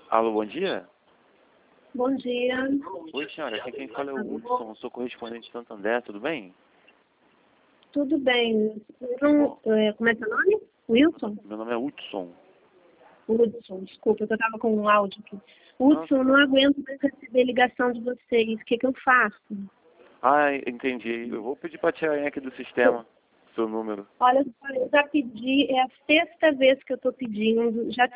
Alô, bom dia? Bom dia. Oi, senhora. Aqui quem fala é o Hudson, sou correspondente de Santander, tudo bem? Tudo bem. Como é seu nome? Wilson? Meu nome é Hudson. Hudson, desculpa, eu estava com um áudio aqui. Hudson, eu não aguento mais receber ligação de vocês. O que eu faço? Ah, entendi. Eu vou pedir para tirar aqui do sistema seu número. Olha, eu já pedi, é a sexta vez que eu estou pedindo, já